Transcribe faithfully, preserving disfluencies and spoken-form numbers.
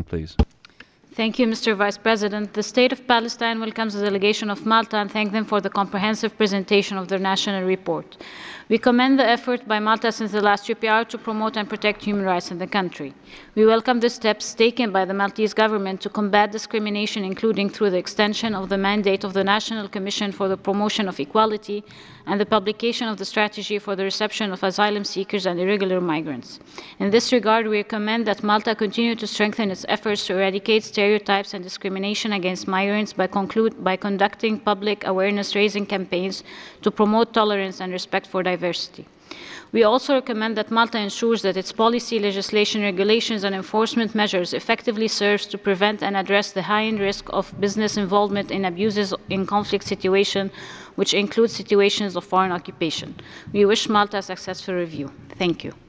please. Thank you, Mister Vice President. The State of Palestine welcomes the delegation of Malta and thank them for the comprehensive presentation of their national report. We commend the effort by Malta since the last U P R to promote and protect human rights in the country. We welcome the steps taken by the Maltese government to combat discrimination, including through the extension of the mandate of the National Commission for the Promotion of Equality and the publication of the strategy for the reception of asylum seekers and irregular migrants. In this regard, we recommend that Malta continue to strengthen its efforts to eradicate stereotypes and discrimination against migrants by, conclude, by conducting public awareness-raising campaigns to promote tolerance and respect for diversity. We also recommend that Malta ensures that its policy, legislation, regulations, and enforcement measures effectively serves to prevent and address the high risk of business involvement in abuses in conflict situations, which include situations of foreign occupation. We wish Malta a successful review. Thank you.